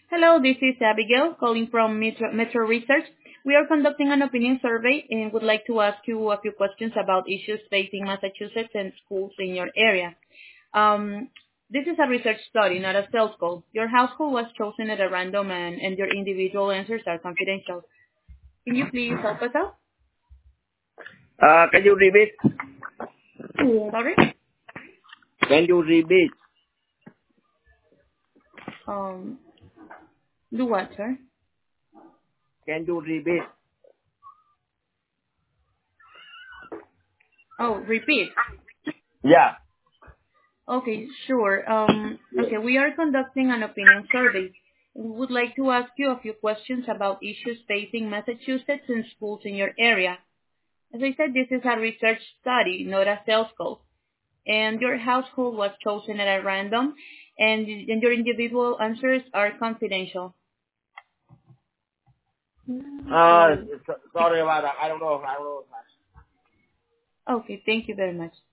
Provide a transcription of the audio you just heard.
Hello, this is Abigail calling from Metro Research. We are conducting an opinion survey and would like to ask you a few questions about issues facing Massachusetts and schools in your area. Um, this is a research study, not a sales call. Your household was chosen at a random and your individual answers are confidential. Can you please help us out? Can you repeat? Sorry? Can you repeat? Um, do what, sir? Can you repeat? Oh, repeat. Yeah. Okay, sure. Yeah. Okay, we are conducting an opinion survey. We would like to ask you a few questions about issues facing Massachusetts and schools in your area. As I said, this is a research study, not a sales call. And your household was chosen at a random, and your individual answers are confidential. So, Sorry about that. I don't know. okay, thank you very much.